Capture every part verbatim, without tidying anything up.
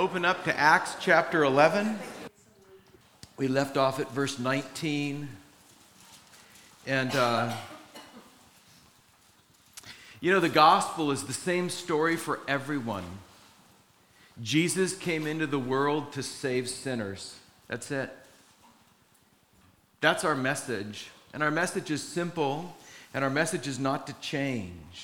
open up to Acts chapter eleven. We left off at verse nineteen. And, uh, you know, the gospel is the same story for everyone. Jesus came into the world to save sinners. That's it. That's our message. And our message is simple, and our message is not to change.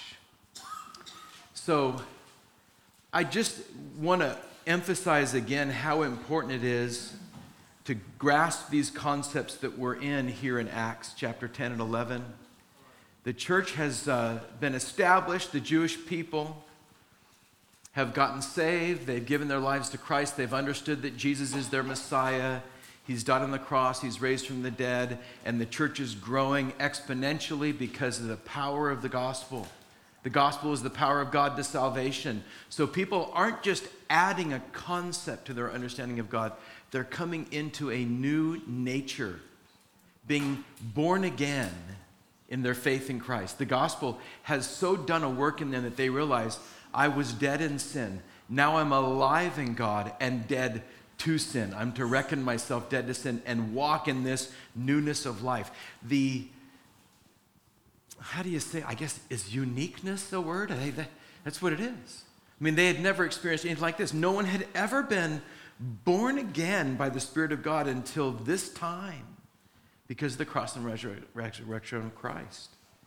So I just want to emphasize again how important it is to grasp these concepts that we're in here in Acts chapter ten and eleven. The church has uh, been established. The Jewish people have gotten saved. They've given their lives to Christ. They've understood that Jesus is their Messiah. He's died on the cross. He's raised from the dead. And the church is growing exponentially because of the power of the gospel. The gospel is the power of God to salvation. So people aren't just adding a concept to their understanding of God. They're coming into a new nature, being born again in their faith in Christ. The gospel has so done a work in them that they realize, I was dead in sin. Now I'm alive in God and dead to sin. I'm to reckon myself dead to sin and walk in this newness of life. The How do you say, I guess, is uniqueness a word? I think that, that's what it is. I mean, they had never experienced anything like this. No one had ever been born again by the Spirit of God until this time because of the cross and resurrection of Christ.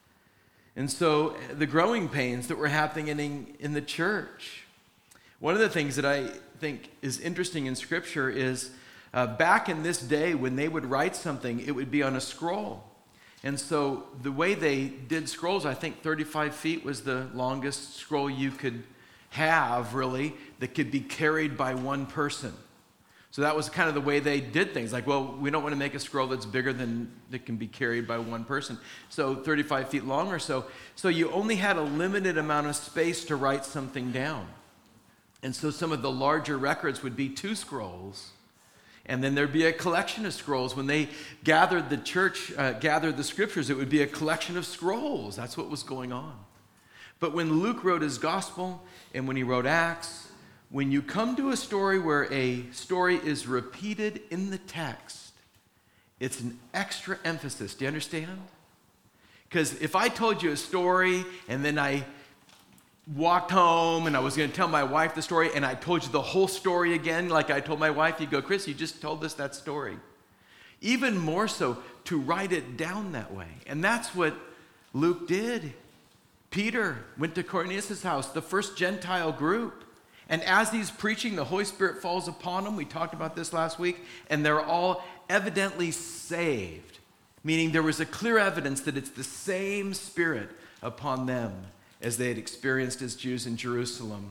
And so the growing pains that were happening in, in the church. One of the things that I think is interesting in Scripture is uh, back in this day when they would write something, it would be on a scroll. And so the way they did scrolls, I think thirty-five feet was the longest scroll you could have, really, that could be carried by one person. So that was kind of the way they did things. Like, well, we don't want to make a scroll that's bigger than that can be carried by one person. So thirty-five feet long or so. So you only had a limited amount of space to write something down. And so some of the larger records would be two scrolls. And then there'd be a collection of scrolls. When they gathered the church, uh, gathered the scriptures, it would be a collection of scrolls. That's what was going on. But when Luke wrote his gospel and when he wrote Acts, when you come to a story where a story is repeated in the text, it's an extra emphasis. Do you understand? Because if I told you a story and then I walked home and I was going to tell my wife the story and I told you the whole story again like I told my wife, you'd go, Chris, you just told us that story. Even more so to write it down that way. And that's what Luke did. Peter went to Cornelius' house, the first Gentile group. And as he's preaching, the Holy Spirit falls upon him. We talked about this last week. And they're all evidently saved. Meaning there was a clear evidence that it's the same Spirit upon them as they had experienced as Jews in Jerusalem.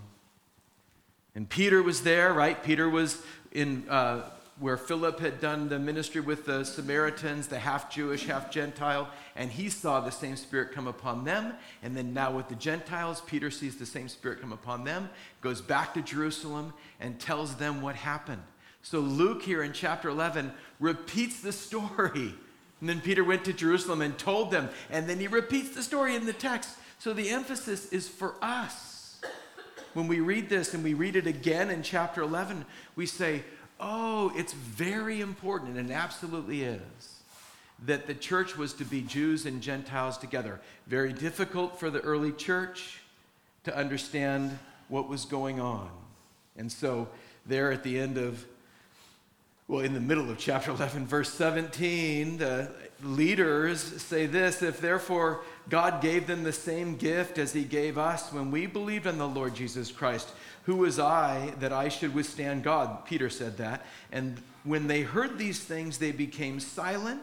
And Peter was there, right? Peter was in uh, where Philip had done the ministry with the Samaritans, the half-Jewish, half-Gentile, and he saw the same Spirit come upon them. And then now with the Gentiles, Peter sees the same Spirit come upon them, goes back to Jerusalem, and tells them what happened. So Luke here in chapter eleven repeats the story. And then Peter went to Jerusalem and told them, and then he repeats the story in the text. So the emphasis is for us. When we read this and we read it again in chapter eleven, we say, oh, it's very important, and it absolutely is, that the church was to be Jews and Gentiles together. Very difficult for the early church to understand what was going on. And so there at the end of, well, in the middle of chapter eleven, verse seventeen, the leaders say this, if therefore God gave them the same gift as he gave us when we believed in the Lord Jesus Christ, who was I that I should withstand God? Peter said that. And when they heard these things, they became silent.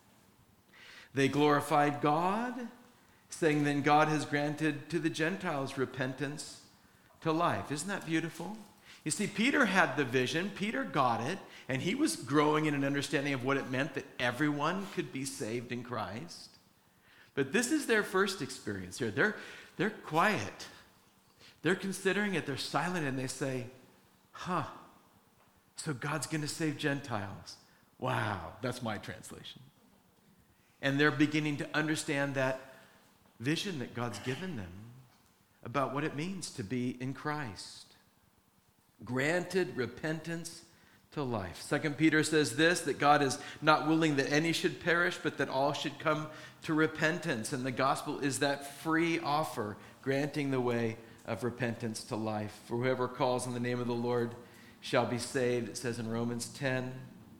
They glorified God, saying, then God has granted to the Gentiles repentance to life. Isn't that beautiful? You see, Peter had the vision. Peter got it. And he was growing in an understanding of what it meant that everyone could be saved in Christ. But this is their first experience here. They're, they're quiet. They're considering it. They're silent and they say, huh, so God's going to save Gentiles. Wow, that's my translation. And they're beginning to understand that vision that God's given them about what it means to be in Christ. granted repentance to life. Second Peter says this, that God is not willing that any should perish, but that all should come to repentance. And the gospel is that free offer, granting the way of repentance to life. For whoever calls on the name of the Lord shall be saved, it says in Romans ten.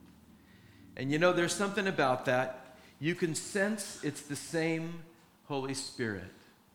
And you know, there's something about that. You can sense it's the same Holy Spirit.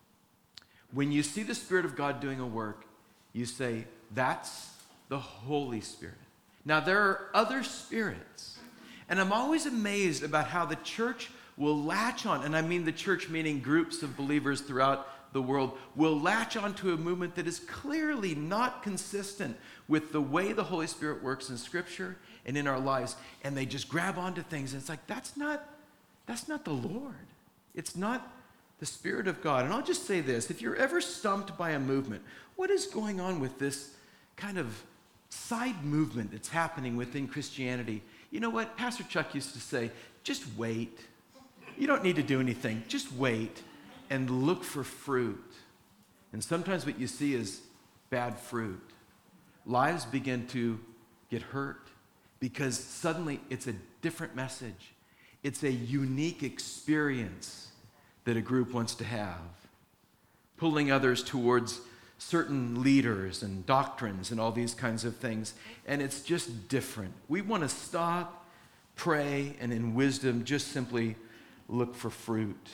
When you see the Spirit of God doing a work, you say, that's the Holy Spirit. Now, there are other spirits, and I'm always amazed about how the church will latch on, and I mean the church meaning groups of believers throughout the world, will latch on to a movement that is clearly not consistent with the way the Holy Spirit works in Scripture and in our lives, and they just grab onto things, and it's like, that's not, that's not the Lord. It's not the Spirit of God. And I'll just say this, if you're ever stumped by a movement, what is going on with this kind of side movement that's happening within Christianity? You know what? Pastor Chuck used to say, just wait. You don't need to do anything. Just wait and look for fruit. And sometimes what you see is bad fruit. Lives begin to get hurt because suddenly it's a different message. It's a unique experience that a group wants to have, pulling others towards certain leaders and doctrines and all these kinds of things, and it's just different. We want to stop, pray, and in wisdom just simply look for fruit.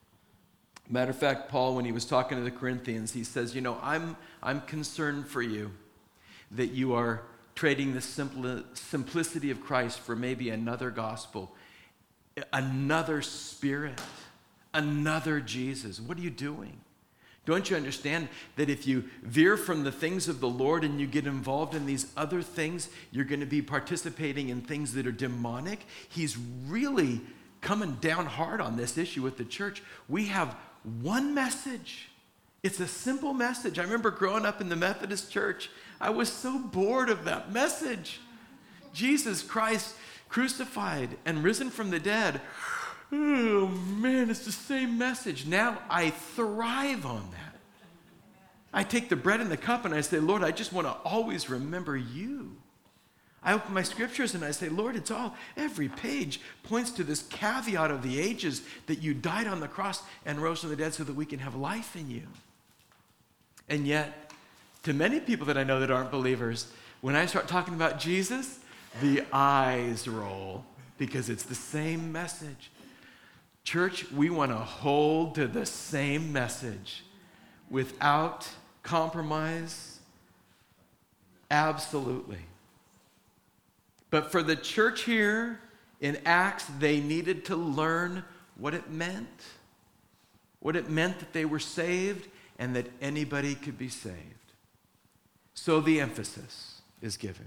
Matter of fact, Paul, when he was talking to the Corinthians, he says, you know, I'm, I'm concerned for you that you are trading the simpli- simplicity of Christ for maybe another gospel, another spirit, another Jesus. What are you doing? Don't you understand that if you veer from the things of the Lord and you get involved in these other things, you're going to be participating in things that are demonic? He's really coming down hard on this issue with the church. We have one message. It's a simple message. I remember growing up in the Methodist church, I was so bored of that message. Jesus Christ crucified and risen from the dead. Oh man, it's the same message. Now I thrive on that. I take the bread and the cup and I say, Lord, I just want to always remember you. I open my scriptures and I say, Lord, it's all, every page points to this caveat of the ages that you died on the cross and rose from the dead so that we can have life in you. And yet, to many people that I know that aren't believers, when I start talking about Jesus, the eyes roll because it's the same message. Church, we want to hold to the same message without compromise. Absolutely. But for the church here in Acts, they needed to learn what it meant. What it meant that they were saved and that anybody could be saved. So the emphasis is given.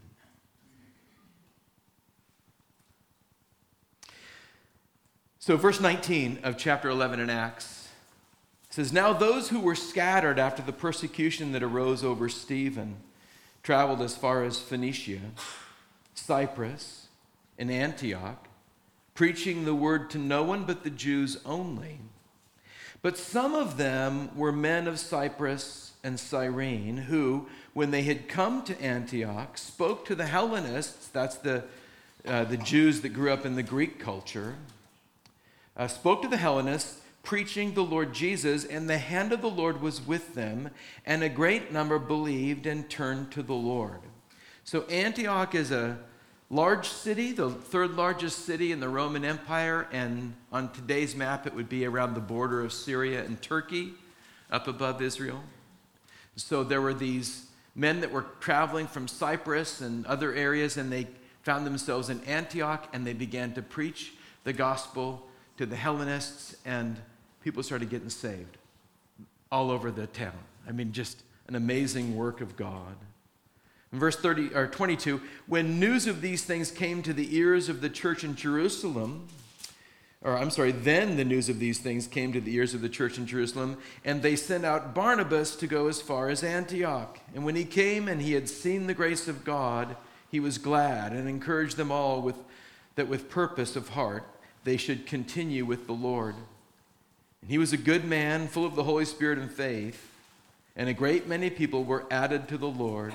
So verse nineteen of chapter eleven in Acts says, now those who were scattered after the persecution that arose over Stephen traveled as far as Phoenicia, Cyprus, and Antioch, preaching the word to no one but the Jews only. But some of them were men of Cyprus and Cyrene, who, when they had come to Antioch, spoke to the Hellenists, that's the, uh, the Jews that grew up in the Greek culture, Uh, spoke to the Hellenists, preaching the Lord Jesus, and the hand of the Lord was with them, and a great number believed and turned to the Lord. So Antioch is a large city, the third largest city in the Roman Empire, and on today's map it would be around the border of Syria and Turkey, up above Israel. So there were these men that were traveling from Cyprus and other areas, and they found themselves in Antioch, and they began to preach the gospel to the Hellenists, and people started getting saved all over the town. I mean, just an amazing work of God. In verse thirty or twenty-two, when news of these things came to the ears of the church in Jerusalem, or I'm sorry, then the news of these things came to the ears of the church in Jerusalem, and they sent out Barnabas to go as far as Antioch. And when he came and he had seen the grace of God, he was glad and encouraged them all with that with purpose of heart they should continue with the Lord. And he was a good man, full of the Holy Spirit and faith, and a great many people were added to the Lord,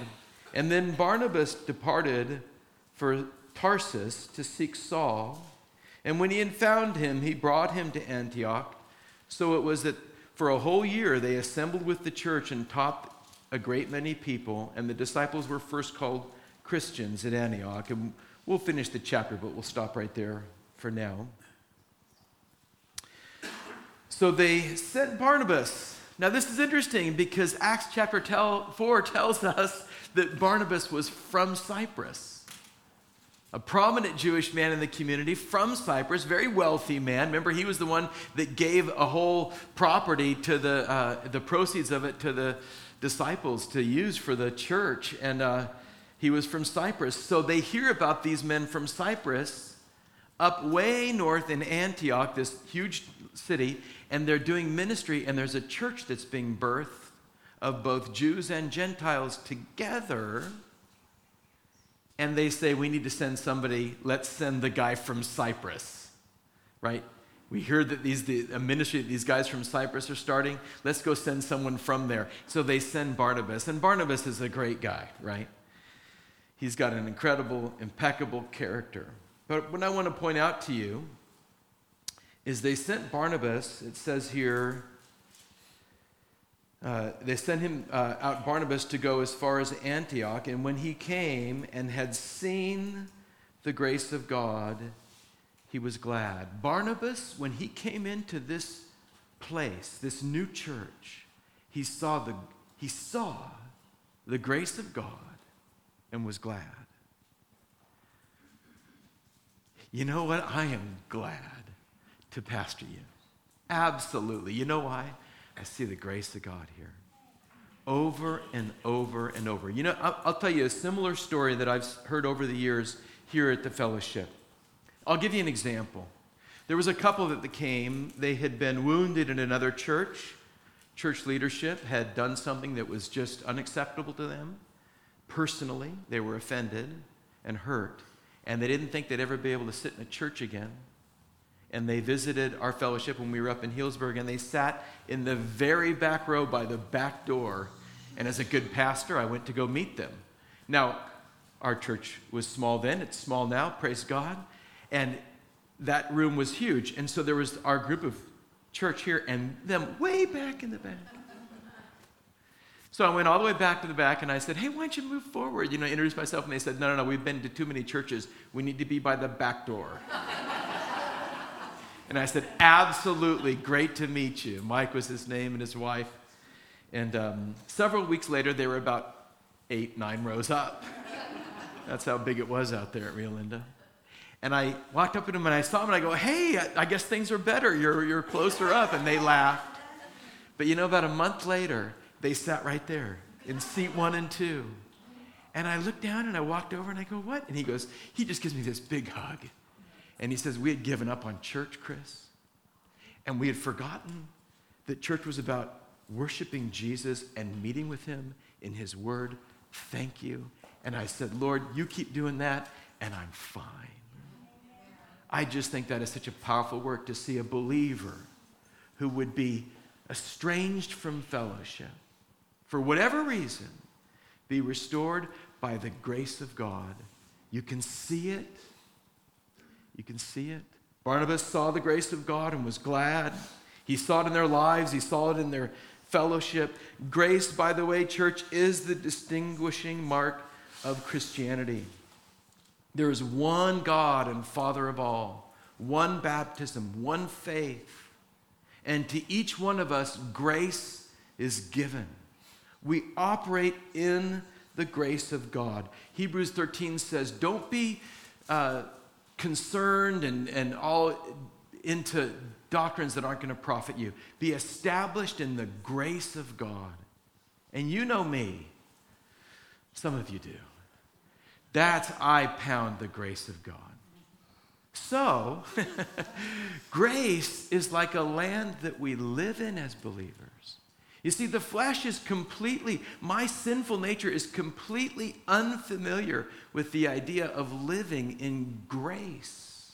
And then Barnabas departed for Tarsus to seek Saul. And when he had found him, he brought him to Antioch. So it was that for a whole year they assembled with the church and taught a great many people. And the disciples were first called Christians at Antioch. And we'll finish the chapter, but we'll stop right there for now. So they sent Barnabas. Now this is interesting because Acts chapter four tells us that Barnabas was from Cyprus. A prominent Jewish man in the community from Cyprus, very wealthy man. Remember, he was the one that gave a whole property to the uh, the proceeds of it to the disciples to use for the church. And uh, he was from Cyprus. So they hear about these men from Cyprus up way north in Antioch, this huge city, and they're doing ministry, and there's a church that's being birthed of both Jews and Gentiles together. And they say, we need to send somebody. Let's send the guy from Cyprus, right? We hear that these the a ministry that these guys from Cyprus are starting. Let's go send someone from there. So they send Barnabas. And Barnabas is a great guy, right? He's got an incredible, impeccable character. But what I want to point out to you is they sent Barnabas, it says here, Uh, they sent him uh, out, Barnabas, to go as far as Antioch. And when he came and had seen the grace of God, he was glad. Barnabas, when he came into this place, this new church, he saw the, he saw the grace of God and was glad. You know what? I am glad to pastor you. Absolutely. You know why? I see the grace of God here. Over and over and over. You know, I'll, I'll tell you a similar story that I've heard over the years here at the fellowship. I'll give you an example. There was a couple that came. They had been wounded in another church. Church leadership had done something that was just unacceptable to them. Personally, they were offended and hurt. And they didn't think they'd ever be able to sit in a church again. And they visited our fellowship when we were up in Healdsburg, and they sat in the very back row by the back door. And as a good pastor, I went to go meet them. Now, our church was small then. It's small now, praise God. And that room was huge. And so there was our group of church here and them way back in the back. So I went all the way back to the back, and I said, hey, why don't you move forward? You know, I introduced myself, and they said, no, no, no, we've been to too many churches. We need to be by the back door. And I said, absolutely, great to meet you. Mike was his name and his wife. And um, several weeks later, they were about eight, nine rows up. That's how big it was out there at Rio Linda. And I walked up to them and I saw them and I go, hey, I, I guess things are better. You're, you're closer up. And they laughed. But you know, about a month later, they sat right there in seat one and two. And I looked down and I walked over and I go, what? And he goes, he just gives me this big hug. And he says, we had given up on church, Chris. And we had forgotten that church was about worshiping Jesus and meeting with him in his word. Thank you. And I said, Lord, you keep doing that, and I'm fine. I just think that is such a powerful work to see a believer who would be estranged from fellowship, for whatever reason, be restored by the grace of God. You can see it. You can see it. Barnabas saw the grace of God and was glad. He saw it in their lives. He saw it in their fellowship. Grace, by the way, church, is the distinguishing mark of Christianity. There is one God and Father of all, one baptism, one faith. And to each one of us, grace is given. We operate in the grace of God. Hebrews thirteen says, don't be uh, concerned and, and all into doctrines that aren't going to profit you. Be established in the grace of God. And you know me. Some of you do. That's, I pound the grace of God. So, grace is like a land that we live in as believers. You see, the flesh is completely, my sinful nature is completely unfamiliar with the idea of living in grace.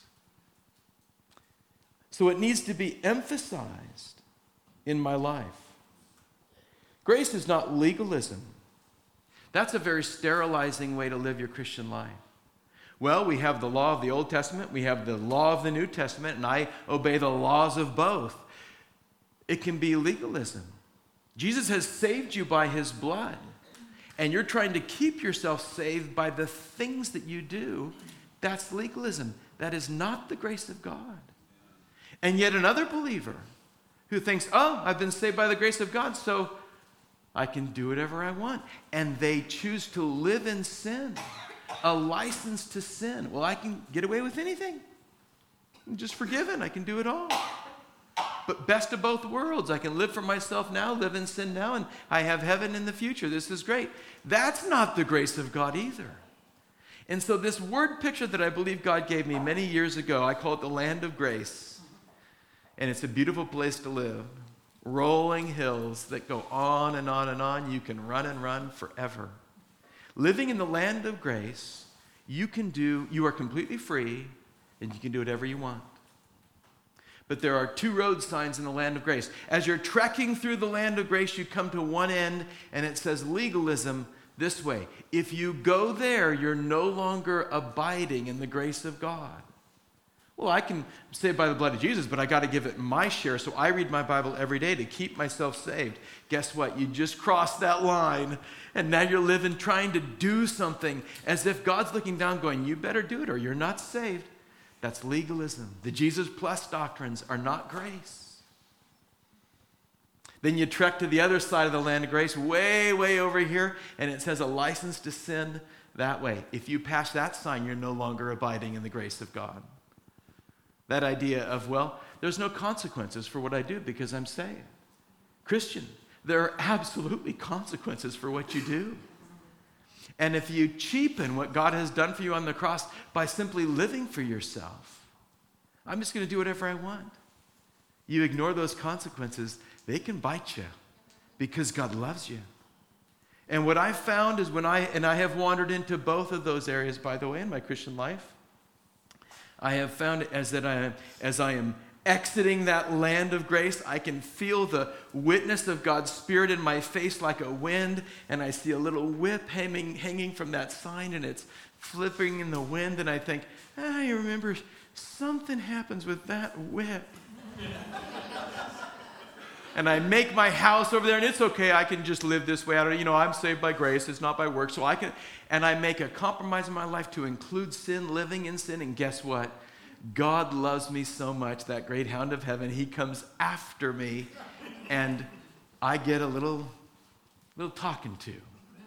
So it needs to be emphasized in my life. Grace is not legalism. That's a very sterilizing way to live your Christian life. Well, we have the law of the Old Testament, we have the law of the New Testament, and I obey the laws of both. It can be legalism. Jesus has saved you by his blood, and you're trying to keep yourself saved by the things that you do. That's legalism. That is not the grace of God. And yet another believer who thinks, oh, I've been saved by the grace of God, so I can do whatever I want. And they choose to live in sin, a license to sin. Well, I can get away with anything. I'm just forgiven. I can do it all. But best of both worlds. I can live for myself now, live in sin now, and I have heaven in the future. This is great. That's not the grace of God either. And so this word picture that I believe God gave me many years ago, I call it the land of grace. And it's a beautiful place to live. Rolling hills that go on and on and on. You can run and run forever. Living in the land of grace, you can do, you are completely free, and you can do whatever you want. But there are two road signs in the land of grace. As you're trekking through the land of grace, you come to one end, and it says legalism this way. If you go there, you're no longer abiding in the grace of God. Well, I can save by the blood of Jesus, but I got to give it my share, so I read my Bible every day to keep myself saved. Guess what? You just crossed that line, and now you're living trying to do something as if God's looking down going, you better do it or you're not saved. That's legalism. The Jesus plus doctrines are not grace. Then you trek to the other side of the land of grace, way, way over here, and it says a license to sin that way. If you pass that sign, you're no longer abiding in the grace of God. That idea of, well, there's no consequences for what I do because I'm saved. Christian, there are absolutely consequences for what you do. And if you cheapen what God has done for you on the cross by simply living for yourself, I'm just going to do whatever I want. You ignore those consequences, they can bite you because God loves you. And what I found is when I, and I have wandered into both of those areas, by the way, in my Christian life, I have found as that I as I am exiting that land of grace, I can feel the witness of God's Spirit in my face like a wind, and I see a little whip hanging, hanging from that sign, and it's flipping in the wind, and I think, ah, you remember, something happens with that whip. And I make my house over there, and it's okay, I can just live this way. I don't, you know, I'm saved by grace, it's not by works, so I can, and I make a compromise in my life to include sin, living in sin, and guess what? God loves me so much, that great hound of heaven, he comes after me, and I get a little, little talking to.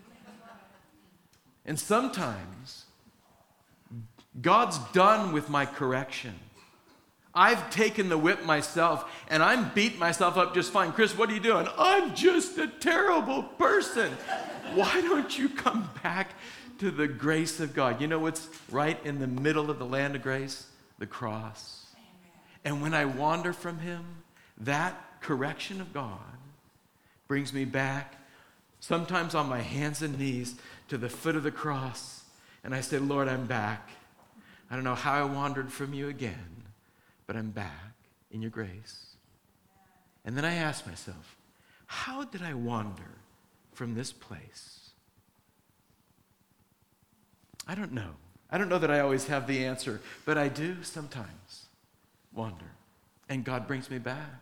And sometimes, God's done with my correction. I've taken the whip myself, and I'm beating myself up just fine. Chris, what are you doing? I'm just a terrible person. Why don't you come back to the grace of God? You know what's right in the middle of the land of grace? The cross. And when I wander from him, that correction of God brings me back, sometimes on my hands and knees, to the foot of the cross. And I say, Lord, I'm back. I don't know how I wandered from you again, but I'm back in your grace. And then I ask myself, how did I wander from this place? I don't know. I don't know that I always have the answer, but I do sometimes wander, and God brings me back.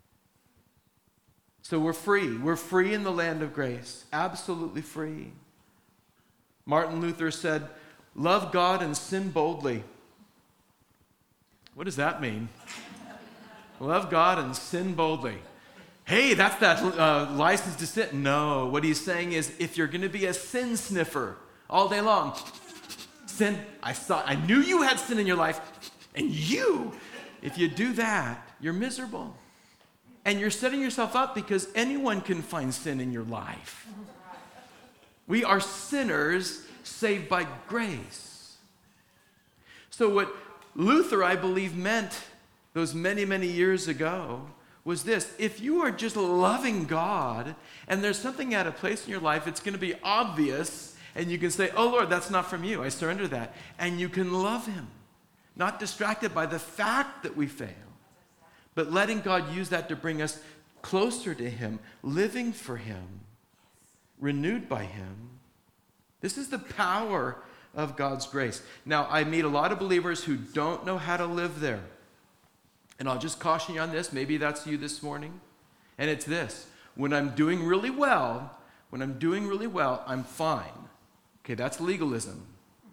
So we're free. We're free in the land of grace, absolutely free. Martin Luther said, love God and sin boldly. What does that mean? Love God and sin boldly. Hey, that's that uh, license to sin. No, what he's saying is if you're going to be a sin sniffer all day long, sin, I saw, I knew you had sin in your life, and you, if you do that, you're miserable. And you're setting yourself up because anyone can find sin in your life. We are sinners saved by grace. So what Luther, I believe, meant those many, many years ago was this. If you are just loving God and there's something out of place in your life, it's going to be obvious, and you can say, oh, Lord, that's not from you. I surrender that. And you can love him, not distracted by the fact that we fail, but letting God use that to bring us closer to him, living for him, renewed by him, This is the power of God's grace. Now, I meet a lot of believers who don't know how to live there. And I'll just caution you on this. Maybe that's you this morning. And it's this. When I'm doing really well, when I'm doing really well, I'm fine. Okay, that's legalism.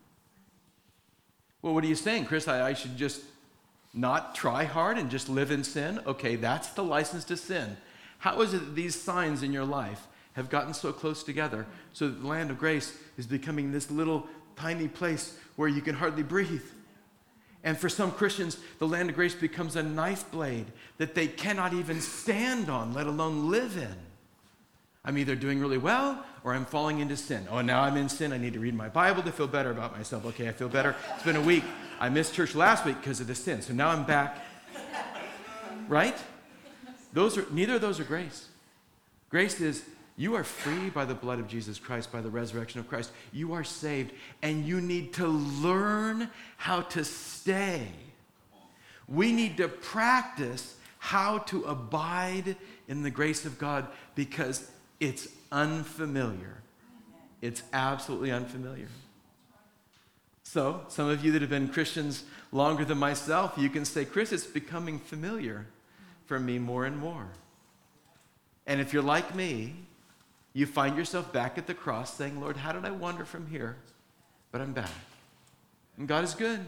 Well, what are you saying, Chris? I, I should just not try hard and just live in sin? Okay, that's the license to sin. How is it that these signs in your life have gotten so close together so that the land of grace is becoming this little tiny place where you can hardly breathe? And for some Christians, the land of grace becomes a knife blade that they cannot even stand on, let alone live in. I'm either doing really well or I'm falling into sin. Oh, now I'm in sin. I need to read my Bible to feel better about myself. Okay, I feel better. It's been a week. I missed church last week because of the sin. So now I'm back. Right? Those are neither of those are grace. Grace is you are free by the blood of Jesus Christ, by the resurrection of Christ. You are saved, and you need to learn how to stay. We need to practice how to abide in the grace of God because it's unfamiliar. It's absolutely unfamiliar. So, some of you that have been Christians longer than myself, you can say, Chris, it's becoming familiar for me more and more. And if you're like me, you find yourself back at the cross saying, Lord, how did I wander from here? But I'm back. And God is good.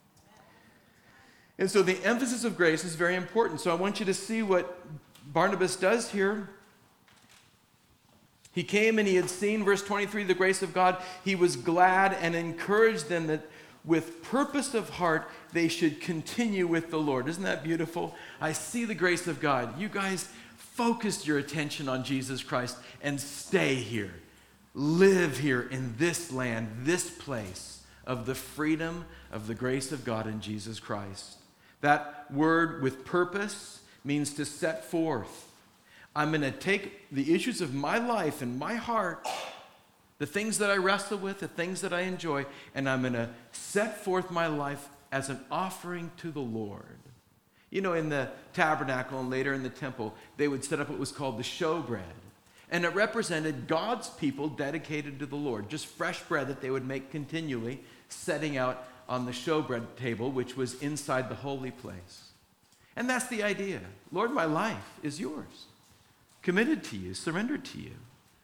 And so the emphasis of grace is very important. So I want you to see what Barnabas does here. He came and he had seen, verse twenty-three, the grace of God. He was glad and encouraged them that with purpose of heart, they should continue with the Lord. Isn't that beautiful? I see the grace of God. You guys focused your attention on Jesus Christ and stay here. Live here in this land, this place of the freedom of the grace of God in Jesus Christ. That word with purpose means to set forth. I'm going to take the issues of my life and my heart, the things that I wrestle with, the things that I enjoy, and I'm going to set forth my life as an offering to the Lord. You know, in the tabernacle and later in the temple, they would set up what was called the showbread. And it represented God's people dedicated to the Lord. Just fresh bread that they would make continually, setting out on the showbread table, which was inside the holy place. And that's the idea. Lord, my life is yours. Committed to you, surrendered to you.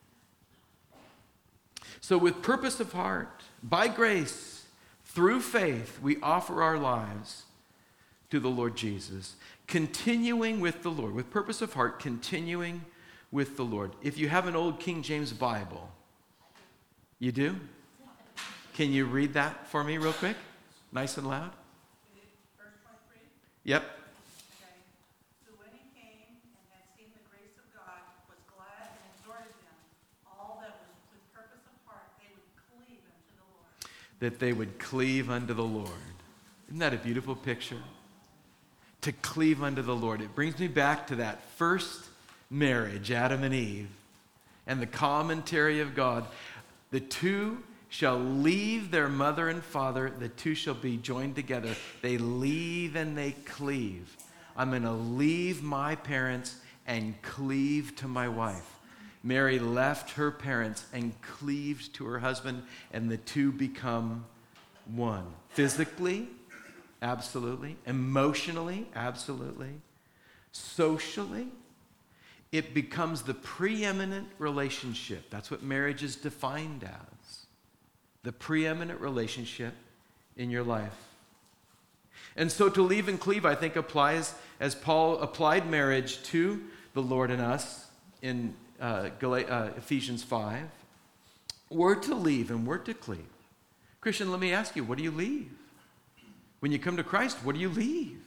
So with purpose of heart, by grace, through faith, we offer our lives to the Lord Jesus, continuing with the Lord, with purpose of heart, continuing with the Lord. If you have an old King James Bible, you do? Can you read that for me real quick? Nice and loud? Verse twenty-three? Yep. Okay. So when he came and had seen the grace of God, was glad and exhorted them, all that was with purpose of heart, they would cleave unto the Lord. That they would cleave unto the Lord. Isn't that a beautiful picture? To cleave unto the Lord. It brings me back to that first marriage, Adam and Eve, and the commentary of God. The two shall leave their mother and father, the two shall be joined together. They leave and they cleave. I'm going to leave my parents and cleave to my wife. Mary left her parents and cleaved to her husband, and the two become one. Physically, absolutely. Emotionally, absolutely. Socially, it becomes the preeminent relationship. That's what marriage is defined as. The preeminent relationship in your life. And so to leave and cleave, I think, applies as Paul applied marriage to the Lord and us in uh, Gal- uh, Ephesians five. We're to leave and we're to cleave. Christian, let me ask you, what do you leave? When you come to Christ, what do you leave?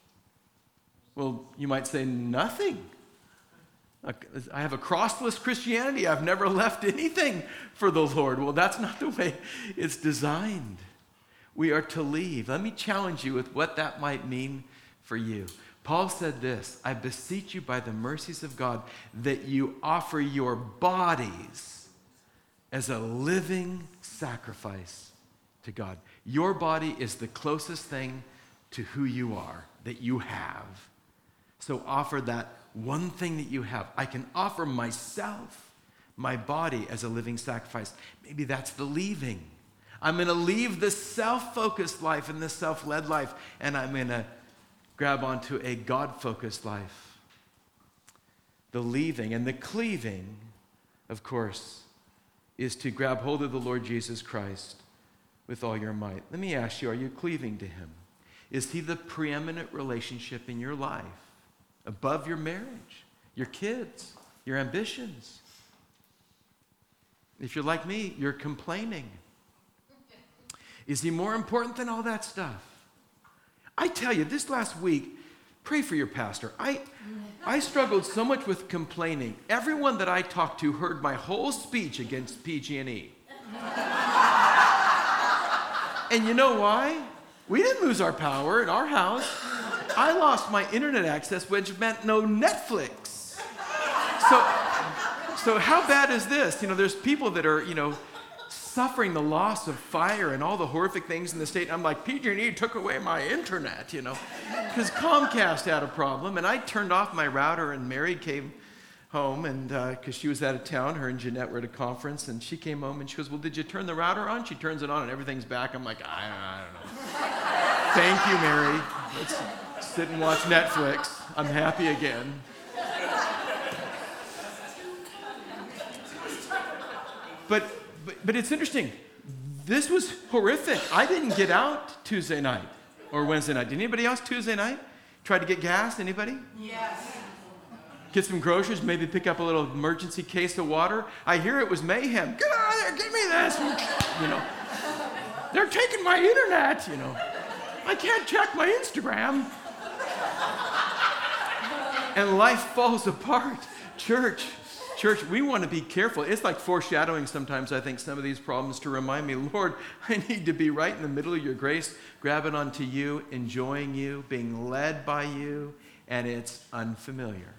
Well, you might say, nothing. I have a crossless Christianity. I've never left anything for the Lord. Well, that's not the way it's designed. We are to leave. Let me challenge you with what that might mean for you. Paul said this, I beseech you by the mercies of God that you offer your bodies as a living sacrifice to God. Your body is the closest thing to who you are, that you have. So offer that one thing that you have. I can offer myself, my body as a living sacrifice. Maybe that's the leaving. I'm going to leave the self-focused life and the self-led life, and I'm going to grab onto a God-focused life. The leaving and the cleaving, of course, is to grab hold of the Lord Jesus Christ with all your might. Let me ask you, are you cleaving to him? Is he the preeminent relationship in your life, above your marriage, your kids, your ambitions? If you're like me, you're complaining. Is he more important than all that stuff? I tell you, this last week, pray for your pastor. I, I struggled so much with complaining. Everyone that I talked to heard my whole speech against P G and E. And you know why? We didn't lose our power in our house. I lost my internet access, which meant no Netflix. So, so how bad is this? You know, there's people that are, you know, suffering the loss of fire and all the horrific things in the state. I'm like, P G and E took away my internet, you know, because Comcast had a problem, and I turned off my router, and Mary came home, and because uh, she was out of town, her and Jeanette were at a conference, and she came home, and she goes, well, did you turn the router on? She turns it on, and everything's back. I'm like, I, I don't know. Thank you, Mary. Let's sit and watch Netflix. I'm happy again. But But, but it's interesting. This was horrific. I didn't get out Tuesday night or Wednesday night. Did anybody else Tuesday night? Try to get gas? Anybody? Yes. Get some groceries, maybe pick up a little emergency case of water. I hear it was mayhem. Get out of there, give me this. You know, they're taking my internet, you know. I can't check my Instagram. And life falls apart. Church. Church, we want to be careful. It's like foreshadowing sometimes, I think, some of these problems to remind me, Lord, I need to be right in the middle of your grace, grabbing onto you, enjoying you, being led by you, and it's unfamiliar.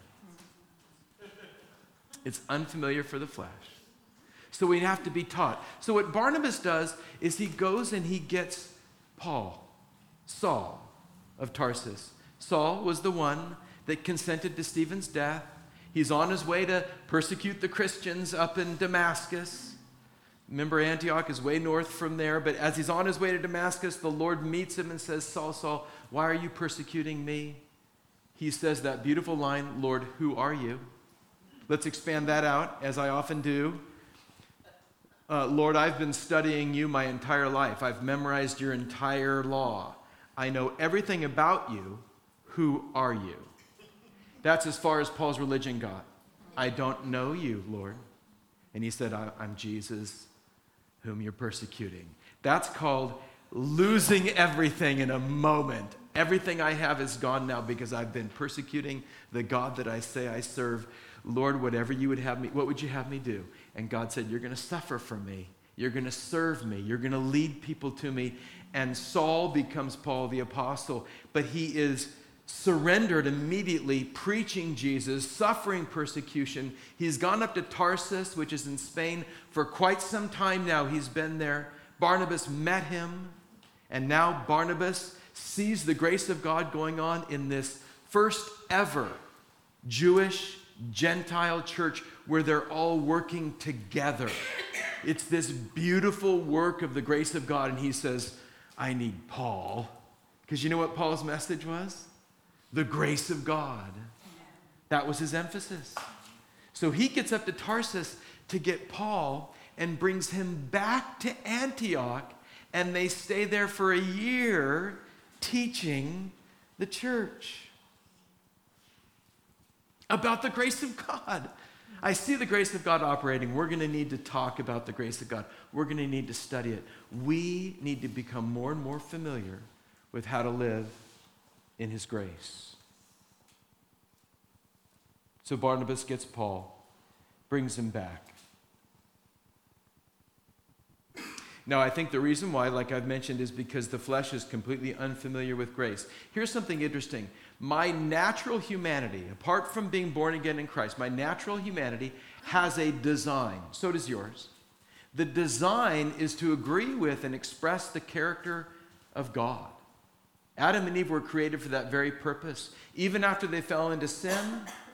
It's unfamiliar for the flesh. So we have to be taught. So what Barnabas does is he goes and he gets Paul, Saul of Tarsus. Saul was the one that consented to Stephen's death. He's on his way to persecute the Christians up in Damascus. Remember, Antioch is way north from there, but as he's on his way to Damascus, the Lord meets him and says, Saul, Saul, why are you persecuting me? He says that beautiful line, Lord, who are you? Let's expand that out, as I often do. Uh, Lord, I've been studying you my entire life. I've memorized your entire law. I know everything about you. Who are you? That's as far as Paul's religion got. I don't know you, Lord. And he said, I'm Jesus, whom you're persecuting. That's called losing everything in a moment. Everything I have is gone now because I've been persecuting the God that I say I serve. Lord, whatever you would have me, what would you have me do? And God said, you're going to suffer for me. You're going to serve me. You're going to lead people to me. And Saul becomes Paul the apostle, but he is surrendered immediately, preaching Jesus, suffering persecution. He's gone up to Tarsus, which is in Spain, for quite some time now. He's been there. Barnabas met him, and now Barnabas sees the grace of God going on in this first ever Jewish Gentile church where they're all working together. It's this beautiful work of the grace of God, and he says, I need Paul. Because you know what Paul's message was? The grace of God. That was his emphasis. So he gets up to Tarsus to get Paul and brings him back to Antioch, and they stay there for a year teaching the church about the grace of God. I see the grace of God operating. We're going to need to talk about the grace of God. We're going to need to study it. We need to become more and more familiar with how to live in his grace. So Barnabas gets Paul, brings him back. Now, I think the reason why, like I've mentioned, is because the flesh is completely unfamiliar with grace. Here's something interesting. My natural humanity, apart from being born again in Christ, my natural humanity has a design. So does yours. The design is to agree with and express the character of God. Adam and Eve were created for that very purpose. Even after they fell into sin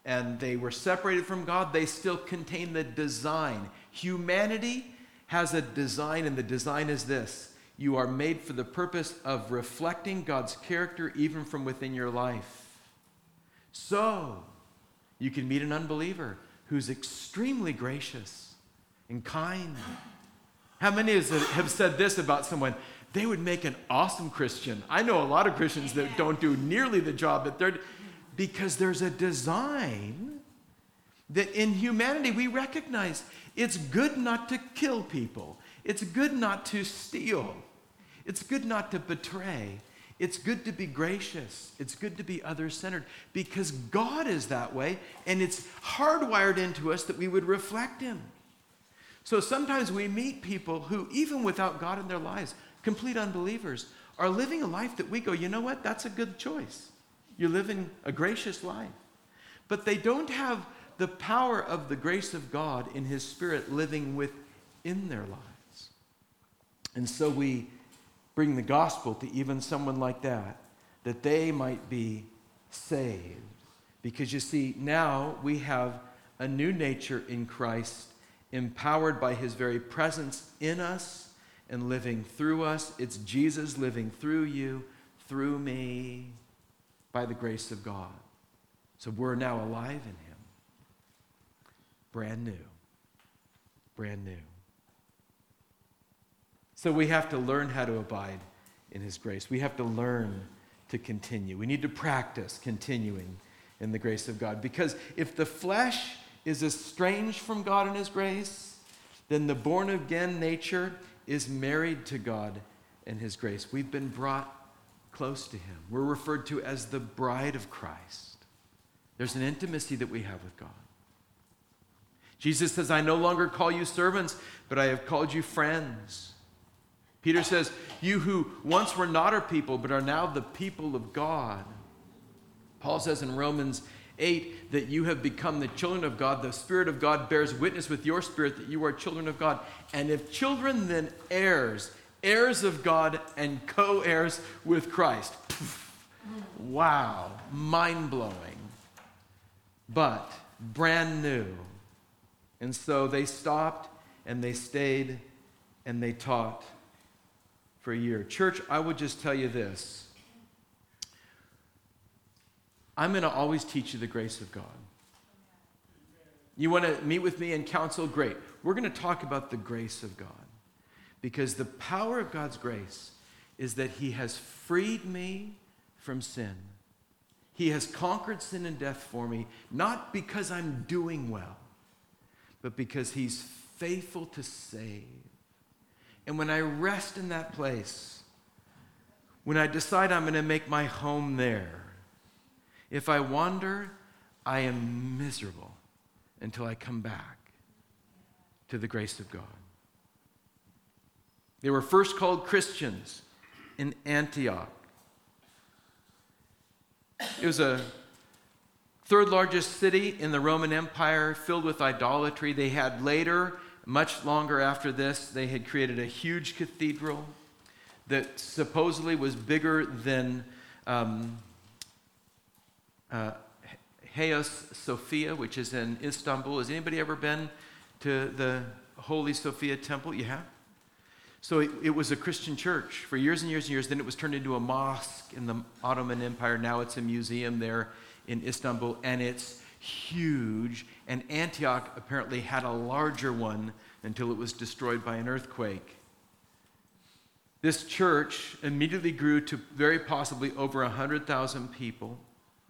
and they were separated from God, they still contain the design. Humanity has a design, and the design is this: you are made for the purpose of reflecting God's character even from within your life. So, you can meet an unbeliever who's extremely gracious and kind. How many have said this about someone? They would make an awesome Christian. I know a lot of Christians that don't do nearly the job that they're, because there's a design that in humanity we recognize. It's good not to kill people. It's good not to steal. It's good not to betray. It's good to be gracious. It's good to be other-centered because God is that way, and it's hardwired into us that we would reflect Him. So sometimes we meet people who, even without God in their lives, complete unbelievers, are living a life that we go, you know what, that's a good choice. You're living a gracious life. But they don't have the power of the grace of God in His Spirit living within their lives. And so we bring the gospel to even someone like that, that they might be saved. Because you see, now we have a new nature in Christ, empowered by His very presence in us and living through us. It's Jesus living through you, through me, by the grace of God. So we're now alive in Him. Brand new. Brand new. So we have to learn how to abide in His grace. We have to learn to continue. We need to practice continuing in the grace of God. Because if the flesh is estranged from God and His grace, then the born-again nature is married to God and His grace. We've been brought close to Him. We're referred to as the bride of Christ. There's an intimacy that we have with God. Jesus says, I no longer call you servants, but I have called you friends. Peter says, you who once were not our people, but are now the people of God. Paul says in Romans eight that you have become the children of God. The Spirit of God bears witness with your spirit that you are children of God. And if children, then heirs, heirs of God and co-heirs with Christ. Wow, mind-blowing. But brand new. And so they stopped and they stayed and they taught for a year. Church, I would just tell you this. I'm going to always teach you the grace of God. You want to meet with me and counsel? Great. We're going to talk about the grace of God. Because the power of God's grace is that He has freed me from sin. He has conquered sin and death for me, not because I'm doing well, but because He's faithful to save. And when I rest in that place, when I decide I'm going to make my home there, if I wander, I am miserable until I come back to the grace of God. They were first called Christians in Antioch. It was a third largest city in the Roman Empire, filled with idolatry. They had later, much longer after this, they had created a huge cathedral that supposedly was bigger than um, uh, Hagia Sophia, which is in Istanbul. Has anybody ever been to the Holy Sophia Temple? You have? So it, it was a Christian church for years and years and years. Then it was turned into a mosque in the Ottoman Empire. Now it's a museum there in Istanbul, and it's huge. And Antioch apparently had a larger one until it was destroyed by an earthquake. This church immediately grew to very possibly over one hundred thousand people.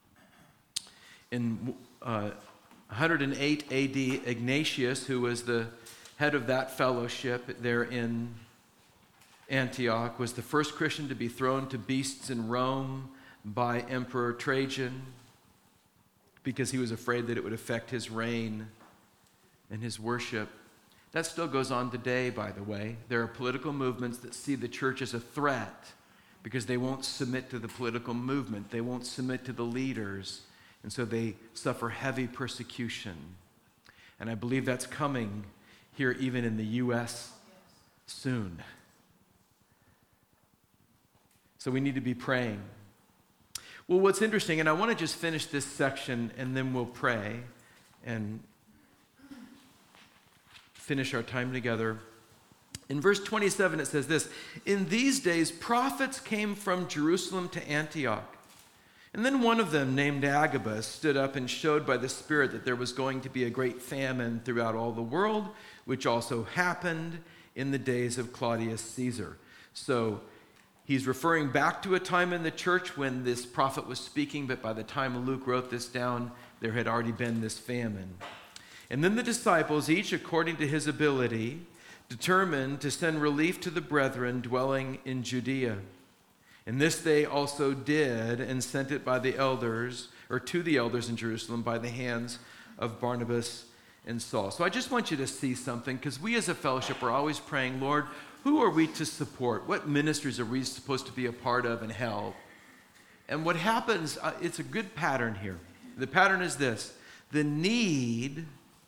In uh, one hundred eight A D, Ignatius, who was the head of that fellowship there in Antioch, was the first Christian to be thrown to beasts in Rome by Emperor Trajan because he was afraid that it would affect his reign and his worship. That still goes on today, by the way. There are political movements that see the church as a threat because they won't submit to the political movement. They won't submit to the leaders. And so they suffer heavy persecution. And I believe that's coming here even in the U S soon. So we need to be praying. Well, what's interesting, and I want to just finish this section and then we'll pray and finish our time together. In verse twenty-seven, it says this: in these days, prophets came from Jerusalem to Antioch. And then one of them, named Agabus, stood up and showed by the Spirit that there was going to be a great famine throughout all the world, which also happened in the days of Claudius Caesar. So he's referring back to a time in the church when this prophet was speaking, but by the time Luke wrote this down, there had already been this famine. And then the disciples, each according to his ability, determined to send relief to the brethren dwelling in Judea. And this they also did, and sent it by the elders, or to the elders in Jerusalem, by the hands of Barnabas and Saul. So I just want you to see something, because we as a fellowship are always praying, Lord, who are we to support? What ministries are we supposed to be a part of and help? And what happens, uh, it's a good pattern here. The pattern is this: the need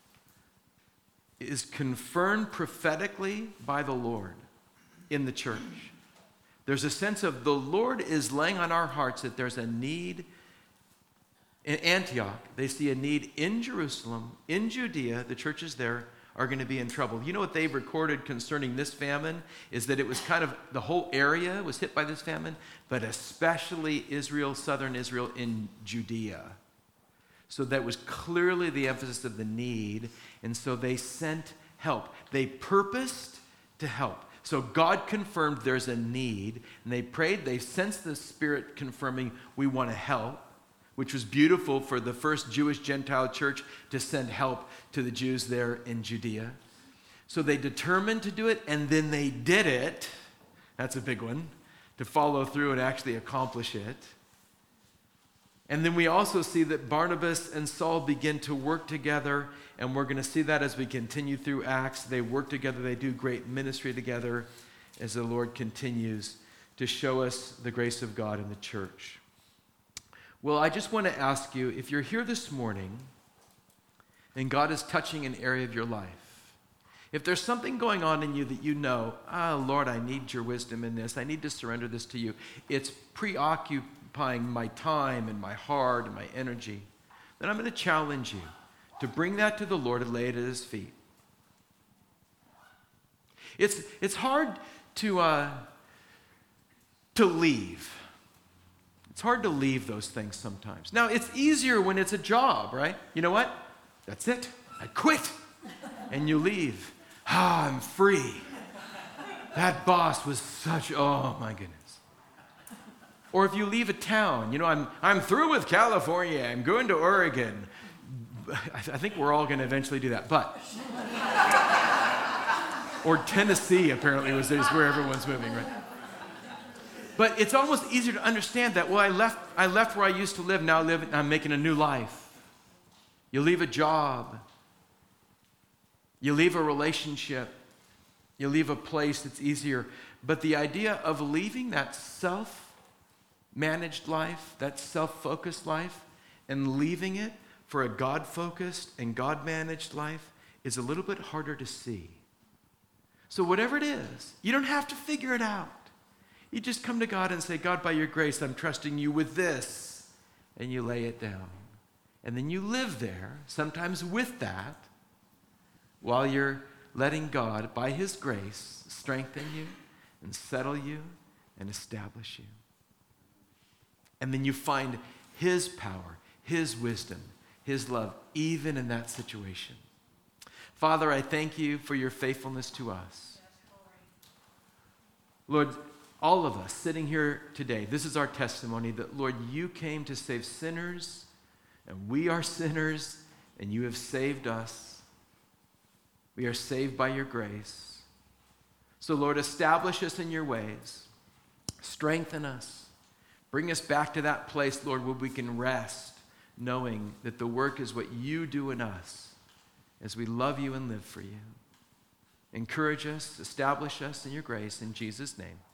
is confirmed prophetically by the Lord in the church. There's a sense of the Lord is laying on our hearts that there's a need in Antioch. They see a need in Jerusalem, in Judea. The churches there are going to be in trouble. You know what they've recorded concerning this famine is that it was kind of the whole area was hit by this famine, but especially Israel, southern Israel in Judea. So that was clearly the emphasis of the need, and so they sent help. They purposed to help. So God confirmed there's a need, and they prayed. They sensed the Spirit confirming we want to help, which was beautiful for the first Jewish Gentile church to send help to the Jews there in Judea. So they determined to do it, and then they did it. That's a big one, to follow through and actually accomplish it. And then we also see that Barnabas and Saul begin to work together, and we're going to see that as we continue through Acts. They work together, they do great ministry together as the Lord continues to show us the grace of God in the church. Well, I just want to ask you, if you're here this morning and God is touching an area of your life, if there's something going on in you that you know, ah, oh, Lord, I need your wisdom in this, I need to surrender this to you, it's preoccupying my time and my heart and my energy, then I'm going to challenge you to bring that to the Lord and lay it at his feet. It's, it's hard to, uh, to leave. It's hard to leave those things sometimes. Now, it's easier when it's a job, right? You know what? That's it. I quit. And you leave. Ah, I'm free. That boss was such, oh my goodness. Or if you leave a town, you know, I'm, I'm through with California, I'm going to Oregon. I think we're all going to eventually do that, but. Or Tennessee, apparently, was is where everyone's moving, right? But it's almost easier to understand that, well, I left, I left where I used to live, now I live, I'm making a new life. You leave a job. You leave a relationship. You leave a place that's easier. But the idea of leaving that self-managed life, that self-focused life, and leaving it for a God-focused and God-managed life is a little bit harder to see. So whatever it is, you don't have to figure it out. You just come to God and say, God, by your grace, I'm trusting you with this. And you lay it down. And then you live there, sometimes with that, while you're letting God, by his grace, strengthen you and settle you and establish you. And then you find his power, his wisdom, his love, even in that situation. Father, I thank you for your faithfulness to us. Lord, all of us sitting here today, this is our testimony that, Lord, you came to save sinners, and we are sinners, and you have saved us. We are saved by your grace. So, Lord, establish us in your ways. Strengthen us. Bring us back to that place, Lord, where we can rest, knowing that the work is what you do in us as we love you and live for you. Encourage us, establish us in your grace, in Jesus' name.